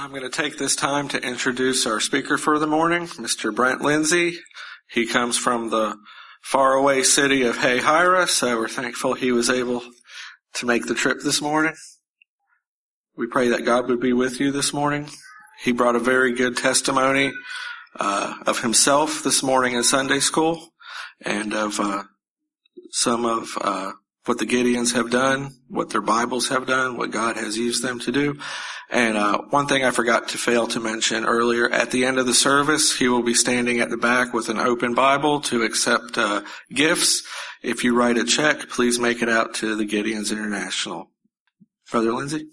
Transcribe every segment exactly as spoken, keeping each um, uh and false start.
I'm going to take this time to introduce our speaker for the morning, Mister Brent Lindsay. He comes from the faraway city of Hayhira, so we're thankful he was able to make the trip this morning. We pray that God would be with you this morning. He brought a very good testimony uh, of himself this morning in Sunday school and of uh, some of uh, what the Gideons have done, what their Bibles have done, what God has used them to do. And uh, one thing I forgot to fail to mention earlier, at the end of the service, he will be standing at the back with an open Bible to accept uh, gifts. If you write a check, please make it out to the Gideons International. Brother Lindsay?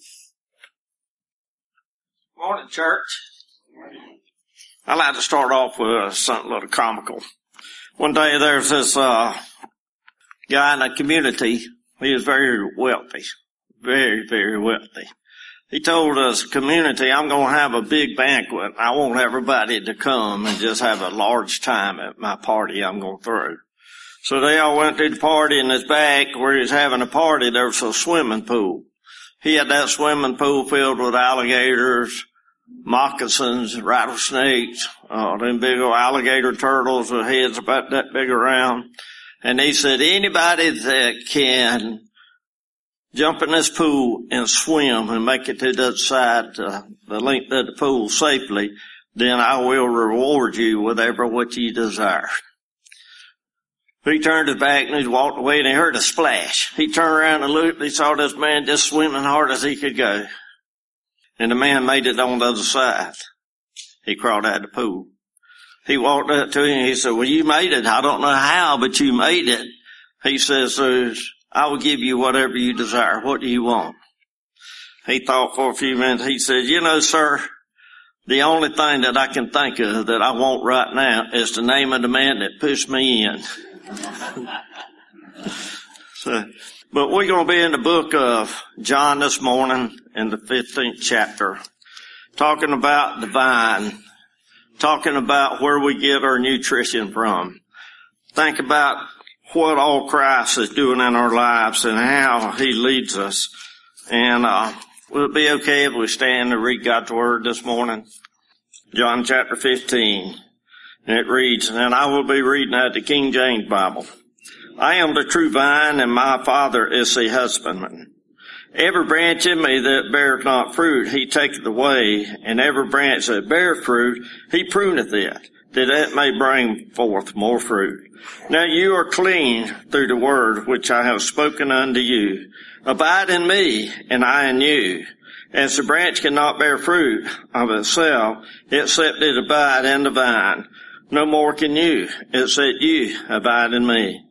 Morning, church. I'd like to start off with something a little comical. One day there's this uh guy in the community. He is very wealthy, very, very wealthy. He told us, community, I'm going to have a big banquet. I want everybody to come and just have a large time at my party I'm going to throw. So they all went to the party. In his back where he was having a party, there was a swimming pool. He had that swimming pool filled with alligators, moccasins, rattlesnakes, uh, them big old alligator turtles with heads about that big around. And he said, anybody that can jump in this pool and swim and make it to the other side, uh, the length of the pool safely, then I will reward you with whatever what you desire. He turned his back and he walked away and he heard a splash. He turned around and looked and he saw this man just swimming hard as he could go. And the man made it on the other side. He crawled out of the pool. He walked up to him and he said, well, you made it. I don't know how, but you made it. He says, so I will give you whatever you desire. What do you want? He thought for a few minutes. He said, you know, sir, the only thing that I can think of that I want right now is the name of the man that pushed me in. So, but we're going to be in the book of John this morning in the fifteenth chapter, talking about the vine, talking about where we get our nutrition from. Think about what all Christ is doing in our lives and how he leads us. And uh will it be okay if we stand and read God's word this morning? John chapter fifteen. And it reads, and I will be reading out the King James Bible. I am the true vine, and my Father is the husbandman. Every branch in me that beareth not fruit, he taketh away, and every branch that beareth fruit, he pruneth it, that it may bring forth more fruit. Now you are clean through the word which I have spoken unto you. Abide in me, and I in you. As the branch cannot bear fruit of itself, except it abide in the vine, no more can you, except you abide in me.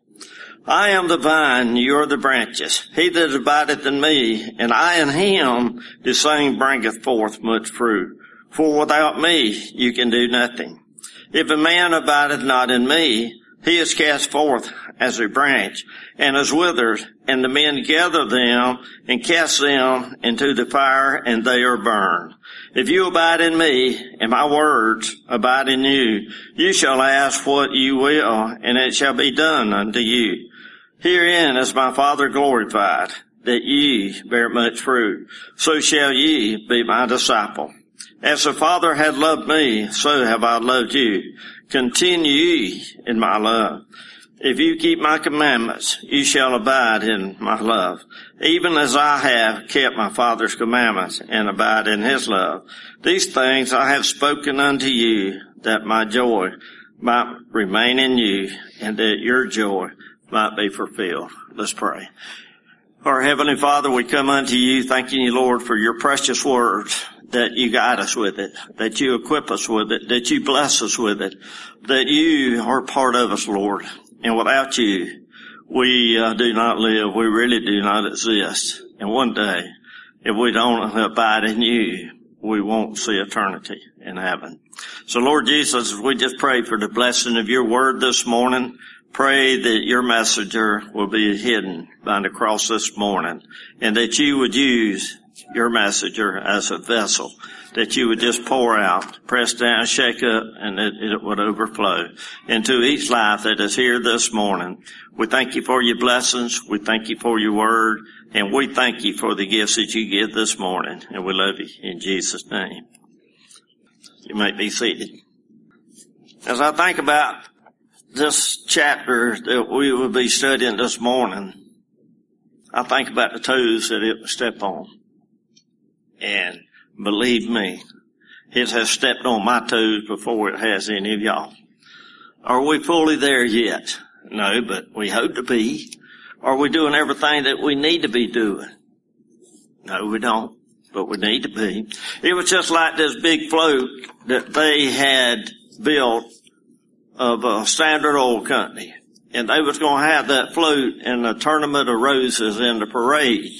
I am the vine, you are the branches. He that abideth in me, and I in him, the same bringeth forth much fruit. For without me you can do nothing. If a man abideth not in me, he is cast forth as a branch, and is withered, and the men gather them, and cast them into the fire, and they are burned. If you abide in me, and my words abide in you, you shall ask what you will, and it shall be done unto you. Herein is my Father glorified, that ye bear much fruit. So shall ye be my disciple. As the Father hath loved me, so have I loved you. Continue ye in my love. If you keep my commandments, you shall abide in my love, even as I have kept my Father's commandments and abide in his love. These things I have spoken unto you, that my joy might remain in you, and that your joy might be fulfilled. Let's pray. Our Heavenly Father, we come unto you, thanking you, Lord, for your precious words, that you guide us with it, that you equip us with it, that you bless us with it, that you are part of us, Lord. And without you, we uh, do not live. We really do not exist. And one day, if we don't abide in you, we won't see eternity in heaven. So, Lord Jesus, we just pray for the blessing of your word this morning. Pray that your messenger will be hidden behind the cross this morning, and that you would use your messenger as a vessel, that you would just pour out, press down, shake up, and it, it would overflow into each life that is here this morning. We thank you for your blessings. We thank you for your word, and we thank you for the gifts that you give this morning, and we love you in Jesus' name. You may be seated. As I think about this chapter that we will be studying this morning, I think about the toes that it will step on. And believe me, it has stepped on my toes before it has any of y'all. Are we fully there yet? No, but we hope to be. Are we doing everything that we need to be doing? No, we don't, but we need to be. It was just like this big float that they had built of a Standard Oil Company. And they was going to have that float in the Tournament of Roses in the parade.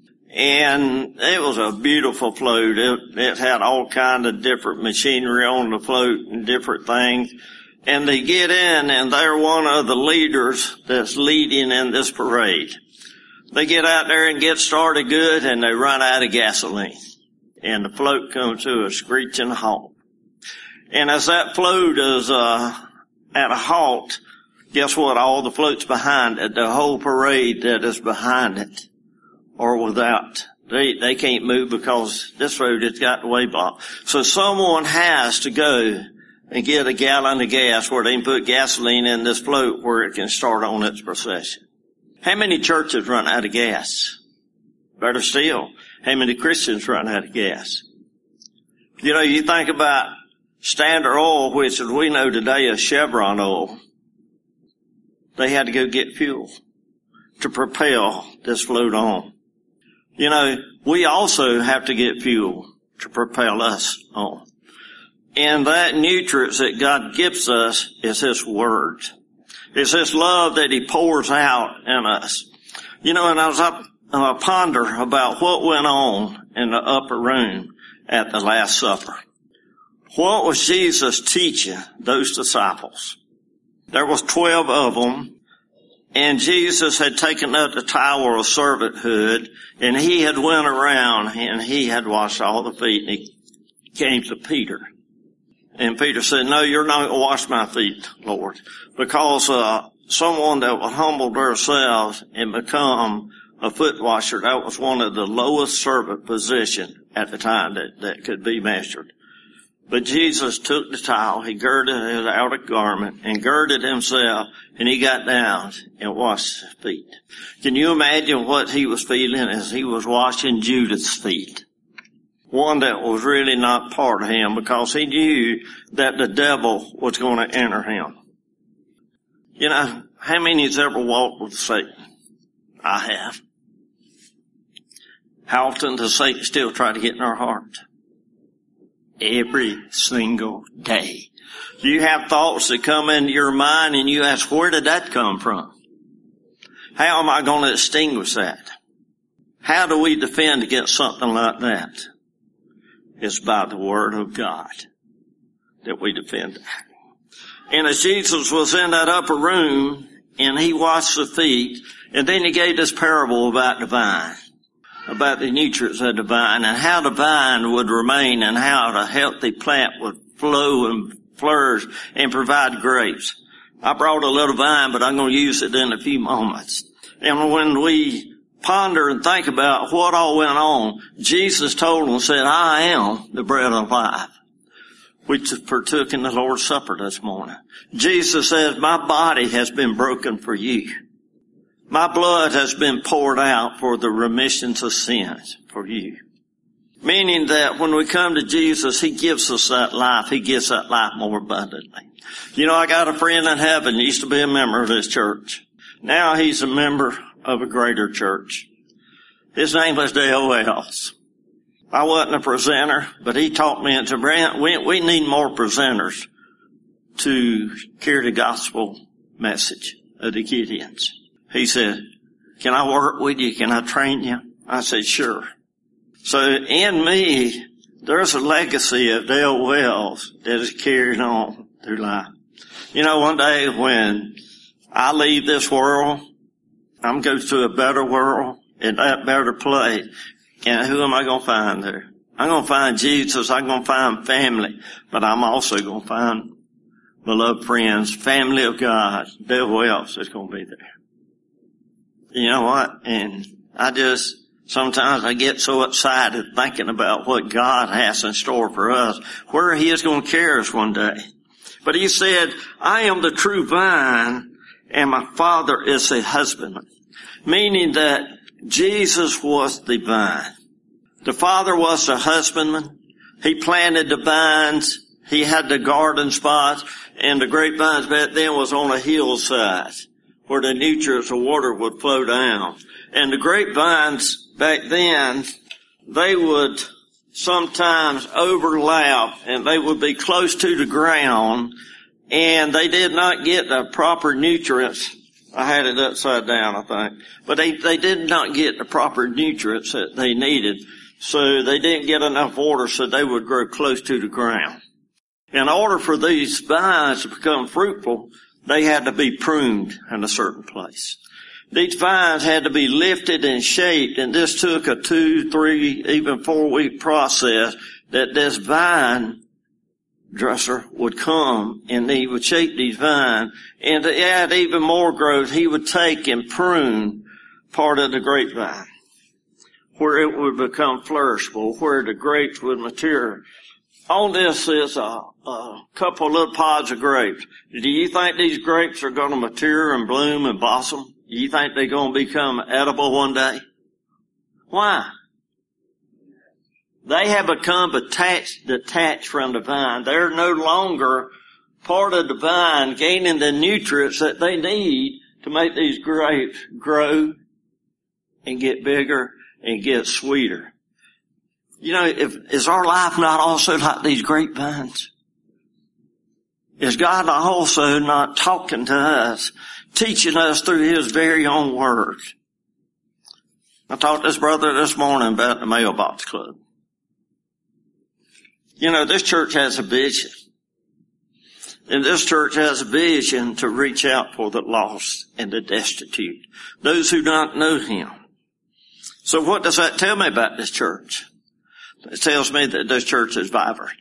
And it was a beautiful float. It, it had all kind of different machinery on the float and different things. And they get in, and they're one of the leaders that's leading in this parade. They get out there and get started good, and they run out of gasoline. And the float comes to a screeching halt. And as that float is uh at a halt, guess what? All the floats behind it, the whole parade that is behind it, are without. They they can't move because this road has got the way blocked. So someone has to go and get a gallon of gas where they can put gasoline in this float where it can start on its procession. How many churches run out of gas? Better still, how many Christians run out of gas? You know, you think about Standard Oil, which as we know today is Chevron oil. They had to go get fuel to propel this float on. You know, we also have to get fuel to propel us on. And that nutrients that God gives us is His Word. It's His love that He pours out in us. You know, and I was up, uh, ponder about what went on in the upper room at the Last Supper. What was Jesus teaching those disciples? There was twelve of them, and Jesus had taken up the towel of servanthood, and He had went around and He had washed all the feet, and He came to Peter. And Peter said, no, you're not going to wash my feet, Lord, because uh someone that would humble themselves and become a foot washer, that was one of the lowest servant position at the time that, that could be measured. But Jesus took the towel, He girded His outer garment and girded Himself, and He got down and washed His feet. Can you imagine what He was feeling as He was washing Judas' feet? One that was really not part of Him, because He knew that the devil was going to enter him. You know, how many has ever walked with Satan? I have. How often does Satan still try to get in our heart? Every single day. You have thoughts that come into your mind and you ask, where did that come from? How am I going to extinguish that? How do we defend against something like that? It's by the Word of God that we defend. And as Jesus was in that upper room and He washed the feet, and then He gave this parable about the vine, about the nutrients of the vine and how the vine would remain and how the healthy plant would flow and flourish and provide grapes. I brought a little vine, but I'm going to use it in a few moments. And when we ponder and think about what all went on, Jesus told them, said, I am the bread of life. We partook in the Lord's Supper this morning. Jesus says, my body has been broken for you. My blood has been poured out for the remissions of sins for you. Meaning that when we come to Jesus, He gives us that life. He gives that life more abundantly. You know, I got a friend in heaven, he used to be a member of this church. Now he's a member of a greater church. His name was Dale Wells. I wasn't a presenter, but he taught me into Brent. We, we need more presenters to carry the gospel message of the Gideons. He said, can I work with you? Can I train you? I said, sure. So in me, there's a legacy of Dale Wells that is carried on through life. You know, one day when I leave this world, I'm going to a better world and that better place. And who am I going to find there? I'm going to find Jesus. I'm going to find family. But I'm also going to find beloved friends, family of God. Dale Wells is going to be there. You know what? And I just Sometimes I get so excited thinking about what God has in store for us, where He is going to carry us one day. But He said, I am the true vine, and my Father is the husbandman. Meaning that Jesus was the vine. The Father was the husbandman. He planted the vines. He had the garden spots, and the grapevines back then was on a hillside where the nutrients of water would flow down. And the grapevines back then, they would sometimes overlap, and they would be close to the ground, and they did not get the proper nutrients. I had it upside down, I think. But they, they did not get the proper nutrients that they needed. So they didn't get enough water, so they would grow close to the ground. In order for these vines to become fruitful, they had to be pruned in a certain place. These vines had to be lifted and shaped, and this took a two, three, even four week process that this vine dresser would come and he would shape these vines. And to add even more growth, he would take and prune part of the grapevine where it would become flourishable, where the grapes would mature. On this is a, a couple of little pods of grapes. Do you think these grapes are going to mature and bloom and blossom? Do you think they're going to become edible one day? Why? They have become attached, detached from the vine. They're no longer part of the vine, gaining the nutrients that they need to make these grapes grow and get bigger and get sweeter. You know, if, is our life not also like these grapevines? Is God also not talking to us, teaching us through His very own word? I talked to this brother this morning about the mailbox club. You know, this church has a vision. And this church has a vision to reach out for the lost and the destitute, those who don't know Him. So what does that tell me about this church? It tells me that this church is vibrant.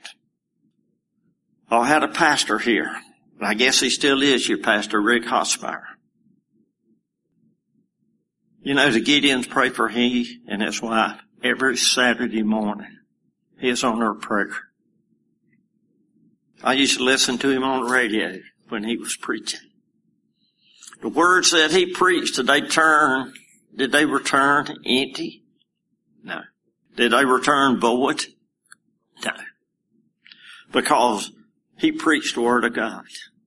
I had a pastor here. I guess he still is your pastor, Rick Hosmeyer. You know, the Gideons pray for he and his wife every Saturday morning. He is on their prayer. I used to listen to him on the radio when he was preaching. The words that he preached, did they turn, did they return empty? No. Did they return void? No. Because he preached the Word of God.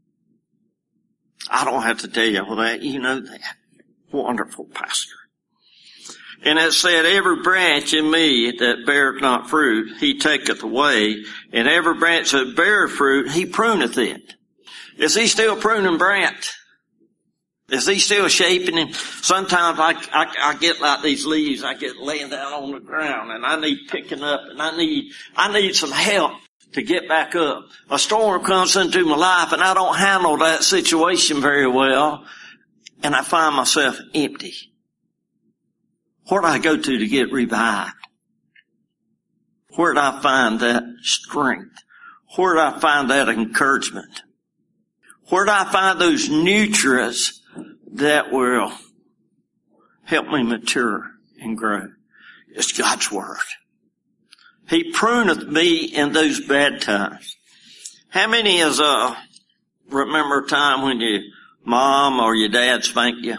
I don't have to tell you all that. You know that. Wonderful pastor. And it said, every branch in me that beareth not fruit, he taketh away. And every branch that beareth fruit, he pruneth it. Is he still pruning Brant? Is he still shaping him? Sometimes I, I, I get like these leaves, I get laying down on the ground and I need picking up and I need, I need some help to get back up. A storm comes into my life and I don't handle that situation very well and I find myself empty. Where do I go to to get revived? Where do I find that strength? Where do I find that encouragement? Where do I find those nutrients that will help me mature and grow? It's God's Word. He pruneth me in those bad times. How many is, uh, remember a time when your mom or your dad spanked you?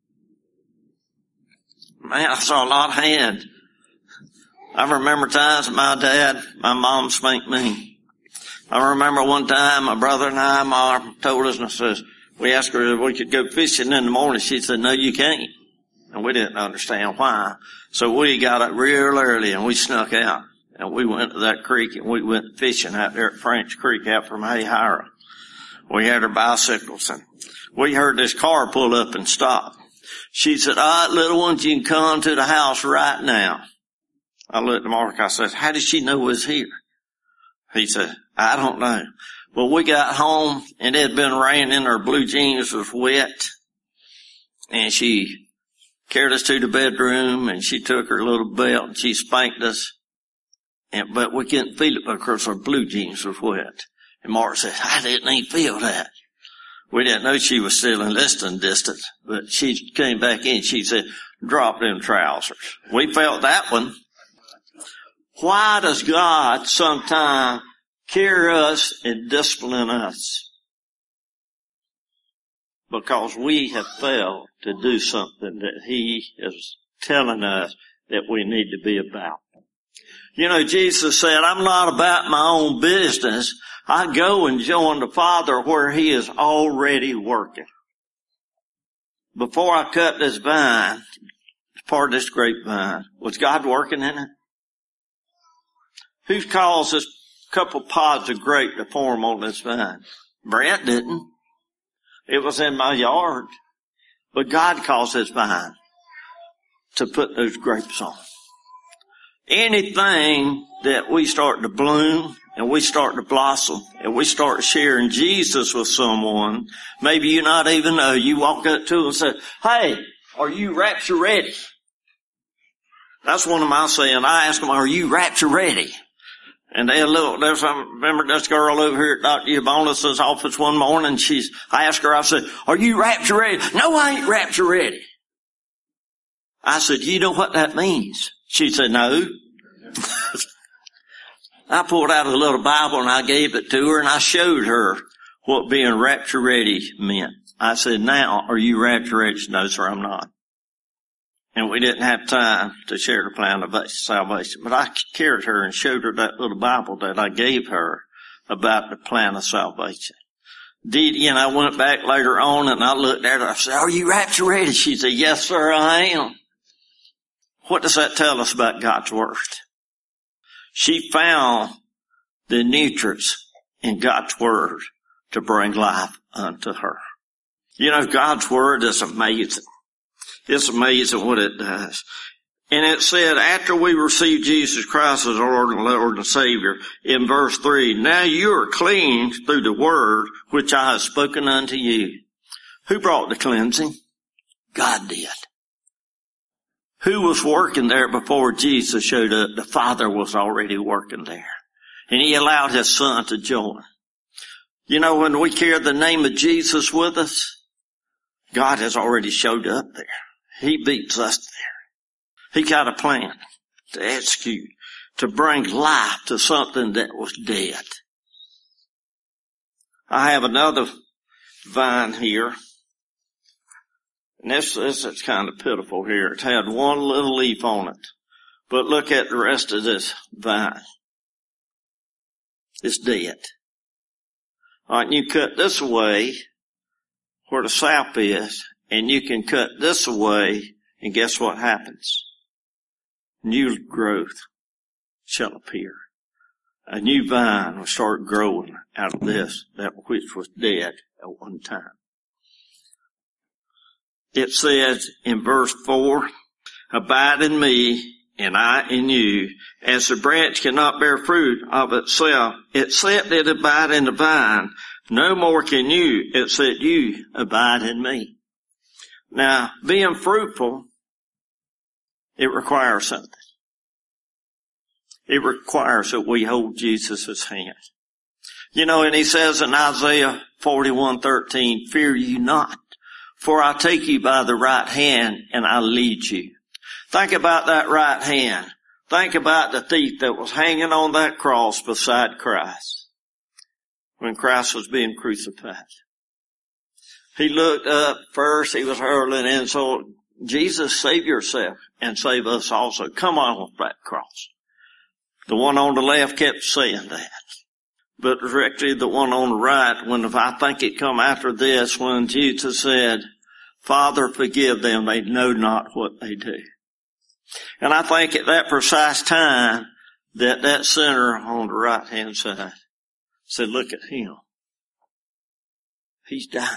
Man, I saw a lot of hands. I remember times my dad, my mom spanked me. I remember one time my brother and I, Mom told us, and I says, we asked her if we could go fishing in the morning. She said, no, you can't. And we didn't understand why. So we got up real early and we snuck out. And we went to that creek and we went fishing out there at French Creek out from Hayhira. We had our bicycles and we heard this car pull up and stop. She said, all right, little ones, you can come to the house right now. I looked at Mark. I said, how did she know we was here? He said, I don't know. Well, we got home and it had been raining. Her blue jeans was wet. And she carried us to the bedroom and she took her little belt and she spanked us. And, but we couldn't feel it because her blue jeans was wet. And Mark said, I didn't even feel that. We didn't know she was still in listening distance, but she came back in. She said, drop them trousers. We felt that one. Why does God sometimes carry us and discipline us? Because we have failed to do something that He is telling us that we need to be about. You know, Jesus said, I'm not about my own business. I go and join the Father where He is already working. Before I cut this vine, part of this grapevine, was God working in it? Who caused this couple pods of grape to form on this vine? Brent didn't. It was in my yard. But God caused this vine to put those grapes on. Anything that we start to bloom and we start to blossom and we start sharing Jesus with someone, maybe you not even know, you walk up to them and say, hey, are you rapture ready? That's one of my saying. I ask them, are you rapture ready? And they look, there's some, remember this girl over here at Doctor Ubonis's office one morning, she's, I asked her, I said, are you rapture ready? No, I ain't rapture ready. I said, you know what that means? She said, no. I pulled out a little Bible and I gave it to her and I showed her what being rapture ready meant. I said, now, are you rapture ready? She said, no, sir, I'm not. And we didn't have time to share the plan of salvation. But I carried her and showed her that little Bible that I gave her about the plan of salvation. Did, you know, I went back later on and I looked at her. I said, are you rapture ready? She said, yes, sir, I am. What does that tell us about God's Word? She found the nutrients in God's Word to bring life unto her. You know, God's Word is amazing. It's amazing what it does. And it said, after we received Jesus Christ as our Lord and Lord and Savior, in verse three, now you are cleansed through the word which I have spoken unto you. Who brought the cleansing? God did. Who was working there before Jesus showed up? The Father was already working there. And He allowed His Son to join. You know, when we carry the name of Jesus with us, God has already showed up there. He beats us there. He got a plan to execute, to bring life to something that was dead. I have another vine here. And this, this is kind of pitiful here. It had one little leaf on it. But look at the rest of this vine. It's dead. All right, and you cut this away where the sap is, and you can cut this away, and guess what happens? New growth shall appear. A new vine will start growing out of this, that which was dead at one time. It says in verse four, abide in me, and I in you, as the branch cannot bear fruit of itself, except it abide in the vine, no more can you, except you abide in me. Now, being fruitful, it requires something. It requires that we hold Jesus' hand. You know, and He says in Isaiah forty-one thirteen, fear you not, for I take you by the right hand and I lead you. Think about that right hand. Think about the thief that was hanging on that cross beside Christ when Christ was being crucified. He looked up first, he was hurling in, so Jesus, save yourself and save us also. Come on off that cross. The one on the left kept saying that. But directly the one on the right, when I think it come after this, when Jesus said, Father, forgive them, they know not what they do. And I think at that precise time that that sinner on the right hand side said, look at him. He's dying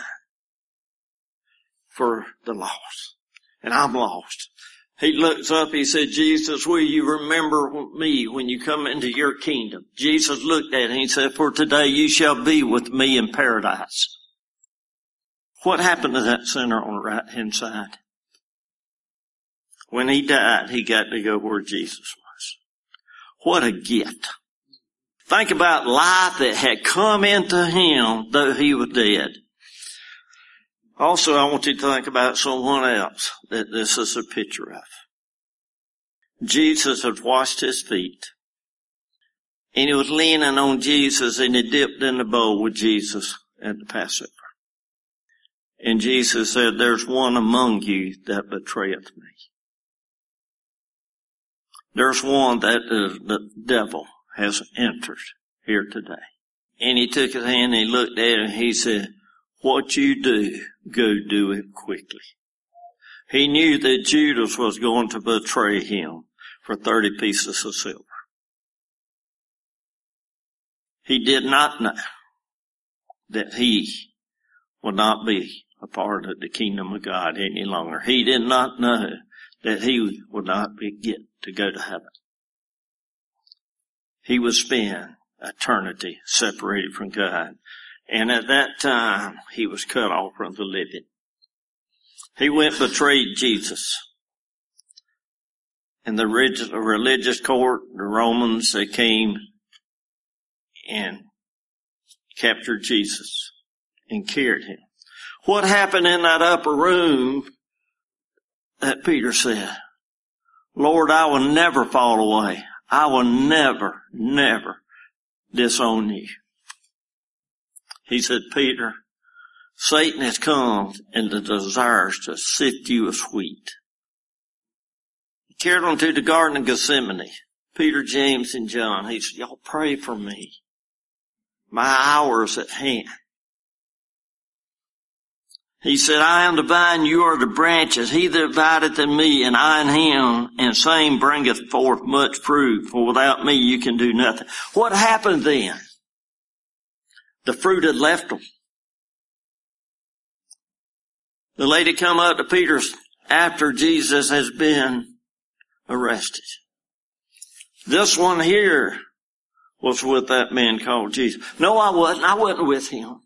for the lost. And I'm lost. He looks up, he said, Jesus, will you remember me when you come into your kingdom? Jesus looked at him, he said, for today you shall be with me in paradise. What happened to that sinner on the right hand side? When he died, he got to go where Jesus was. What a gift. Think about life that had come into him, though he was dead. Also, I want you to think about someone else that this is a picture of. Jesus had washed his feet. And he was leaning on Jesus, and he dipped in the bowl with Jesus at the Passover. And Jesus said, there's one among you that betrayeth me. There's one that the, the devil has entered here today. And he took his hand and he looked at it and he said, what you do, go do it quickly. He knew that Judas was going to betray him for thirty pieces of silver. He did not know that he would not be a part of the kingdom of God any longer. He did not know that he would not be, get to go to heaven. He would spend eternity separated from God. And at that time, he was cut off from the living. He went and betrayed Jesus. And the religious court, the Romans, they came and captured Jesus and carried him. What happened in that upper room that Peter said, Lord, I will never fall away. I will never, never disown you. He said, Peter, Satan has come and desires to sift you as wheat. He carried on to the Garden of Gethsemane. Peter, James, and John. He said, y'all pray for me. My hour is at hand. He said, I am the vine, you are the branches. He that abideth in me, and I in him, and same bringeth forth much fruit. For without me you can do nothing. What happened then? The fruit had left them. The lady come up to Peter after Jesus has been arrested. This one here was with that man called Jesus. No, I wasn't. I wasn't with him.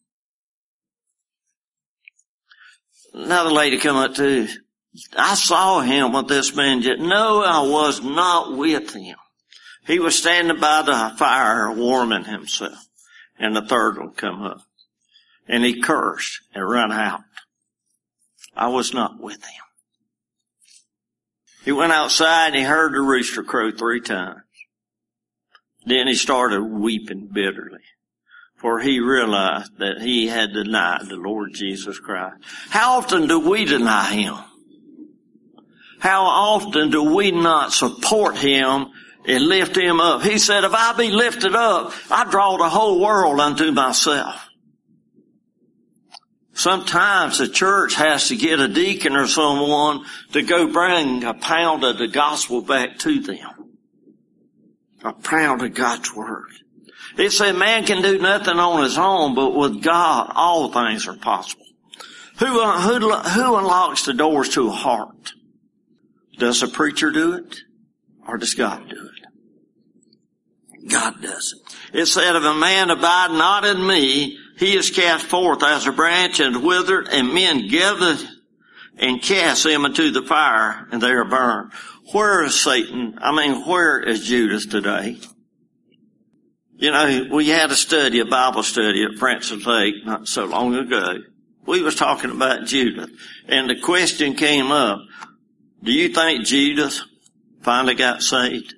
Another lady come up too. I saw him with this man. No, I was not with him. He was standing by the fire warming himself. And the third one come up. And he cursed and ran out. I was not with him. He went outside and he heard the rooster crow three times. Then he started weeping bitterly. For he realized that he had denied the Lord Jesus Christ. How often do we deny him? How often do we not support him and lift him up? He said, if I be lifted up, I draw the whole world unto myself. Sometimes the church has to get a deacon or someone to go bring a pound of the gospel back to them. A pound of God's word. It said man can do nothing on his own, but with God, all things are possible. Who, who, who unlocks the doors to a heart? Does a preacher do it? Or does God do it? God does it. It said, if a man abide not in me, he is cast forth as a branch and withered, and men gather and cast him into the fire, and they are burned. Where is Satan? I mean, where is Judas today? You know, we had a study, a Bible study at Francis Lake not so long ago. We was talking about Judas, and the question came up, do you think Judas finally got saved?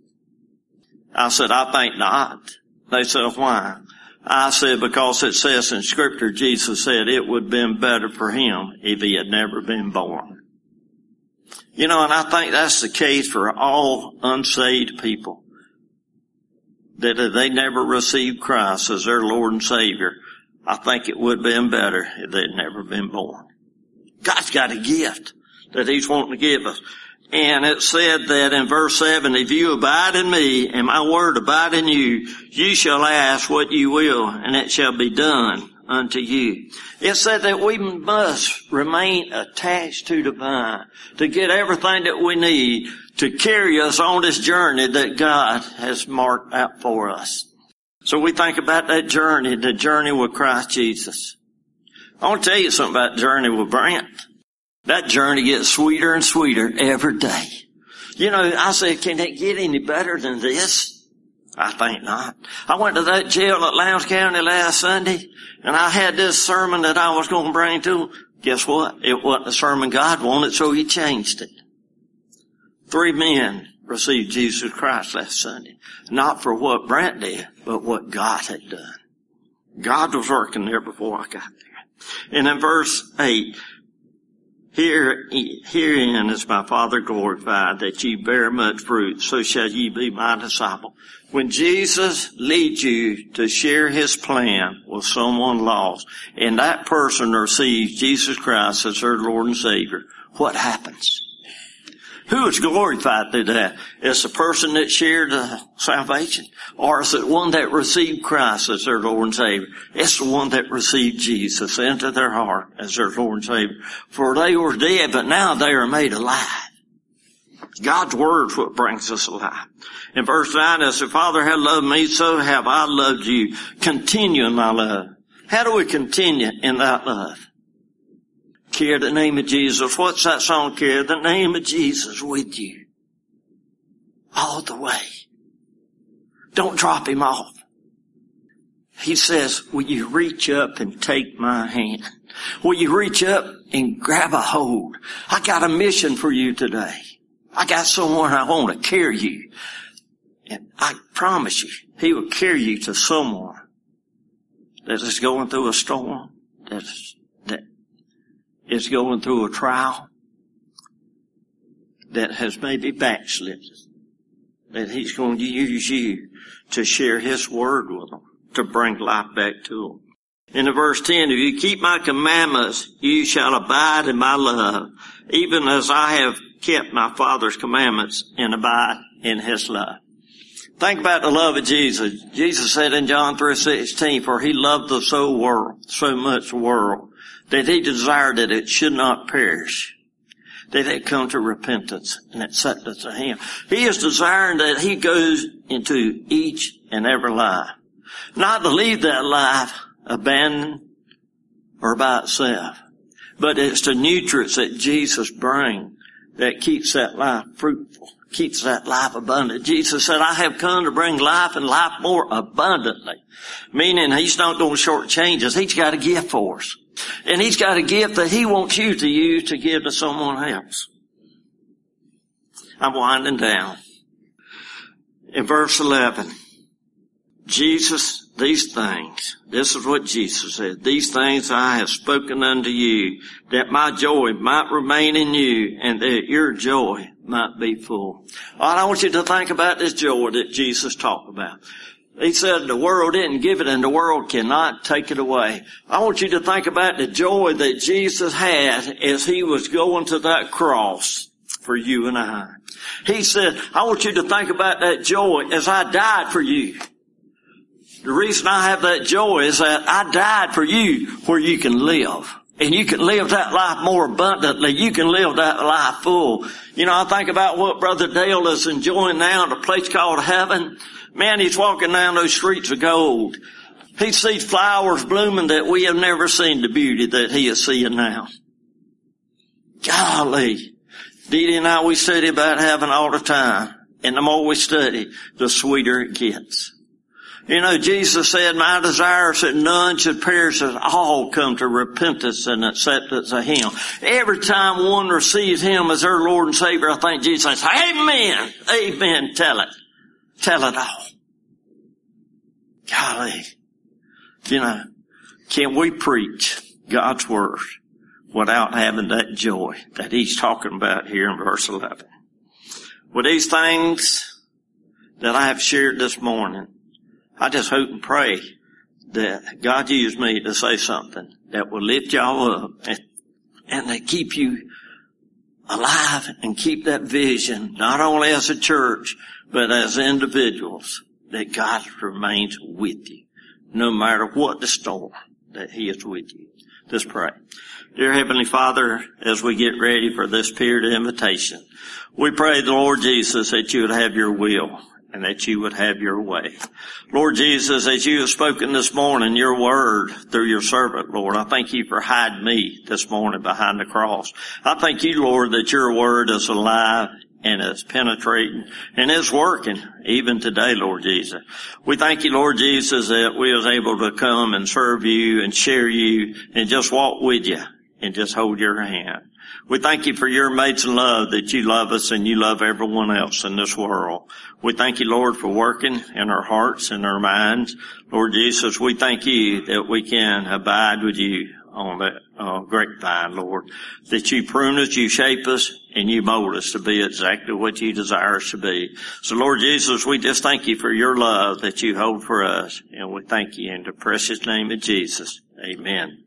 I said, I think not. They said, why? I said, because it says in Scripture, Jesus said it would have been better for him if he had never been born. You know, and I think that's the case for all unsaved people. That if they never received Christ as their Lord and Savior, I think it would have been better if they'd never been born. God's got a gift that he's wanting to give us. And it said that in verse seven, if you abide in me and my word abide in you, you shall ask what you will, and it shall be done unto you. It said that we must remain attached to the vine to get everything that we need to carry us on this journey that God has marked out for us. So we think about that journey, the journey with Christ Jesus. I want to tell you something about the journey with Brent. That journey gets sweeter and sweeter every day. You know, I said, can it get any better than this? I think not. I went to that jail at Lowndes County last Sunday, and I had this sermon that I was going to bring to them. Guess what? It wasn't the sermon God wanted, so he changed it. Three men received Jesus Christ last Sunday. Not for what Brent did, but what God had done. God was working there before I got there. And in verse eight, Here, herein is my Father glorified, that ye bear much fruit, so shall ye be my disciple. When Jesus leads you to share his plan with someone lost, and that person receives Jesus Christ as their Lord and Savior, what happens? Who is glorified through that? It's the person that shared the salvation, or is it one that received Christ as their Lord and Savior? It's the one that received Jesus into their heart as their Lord and Savior. For they were dead, but now they are made alive. God's word's what brings us alive. In verse nine, as the Father hath loved me, so have I loved you. Continue in my love. How do we continue in that love? Carry the name of Jesus. What's that song? Carry the name of Jesus with you all the way. Don't drop him off. He says, will you reach up and take my hand? Will you reach up and grab a hold? I got a mission for you today. I got someone I want to carry you. And I promise you, he will carry you to someone that is going through a storm, that is, that is going through a trial, that has maybe backslid, that he's going to use you to share his word with them, to bring life back to them. In the verse ten, if you keep my commandments, you shall abide in my love, even as I have kept my Father's commandments and abide in his love. Think about the love of Jesus. Jesus said in John three sixteen, for he loved the so world, so much world, that he desired that it should not perish, that it come to repentance and acceptance of him. He is desiring that he goes into each and every life. Not to leave that life abandoned or by itself, but it's the nutrients that Jesus brings that keeps that life fruitful, keeps that life abundant. Jesus said, I have come to bring life and life more abundantly. Meaning he's not going to shortchange us. He's got a gift for us. And he's got a gift that he wants you to use to give to someone else. I'm winding down. In verse eleven, Jesus, these things, this is what Jesus said, these things I have spoken unto you, that my joy might remain in you, and that your joy might be full. I want you to think about this joy that Jesus talked about. He said the world didn't give it and the world cannot take it away. I want you to think about the joy that Jesus had as he was going to that cross for you and I. He said, I want you to think about that joy as I died for you. The reason I have that joy is that I died for you where you can live. And you can live that life more abundantly. You can live that life full. You know, I think about what Brother Dale is enjoying now in a place called heaven. Man, he's walking down those streets of gold. He sees flowers blooming that we have never seen the beauty that he is seeing now. Golly. Dee Dee and I, we study about heaven all the time. And the more we study, the sweeter it gets. You know, Jesus said, my desire is that none should perish, that all come to repentance and acceptance of him. Every time one receives him as their Lord and Savior, I think Jesus says, amen, amen, tell it. Tell it all. Golly. You know, can we preach God's word without having that joy that he's talking about here in verse eleven? With these things that I have shared this morning, I just hope and pray that God used me to say something that will lift y'all up and, and that keep you alive and keep that vision, not only as a church, but as individuals, that God remains with you, no matter what the storm, that he is with you. Let's pray. Dear Heavenly Father, as we get ready for this period of invitation, we pray, Lord Jesus, that you would have your will and that you would have your way. Lord Jesus, as you have spoken this morning, your word through your servant, Lord, I thank you for hiding me this morning behind the cross. I thank you, Lord, that your word is alive and it's penetrating and it's working even today, Lord Jesus. We thank you, Lord Jesus, that we was able to come and serve you and share you and just walk with you and just hold your hand. We thank you for your amazing love, that you love us and you love everyone else in this world. We thank you, Lord, for working in our hearts and our minds. Lord Jesus, we thank you that we can abide with you on that uh, grapevine, Lord, that you prune us, you shape us, and you mold us to be exactly what you desire us to be. So, Lord Jesus, we just thank you for your love that you hold for us, and we thank you in the precious name of Jesus. Amen.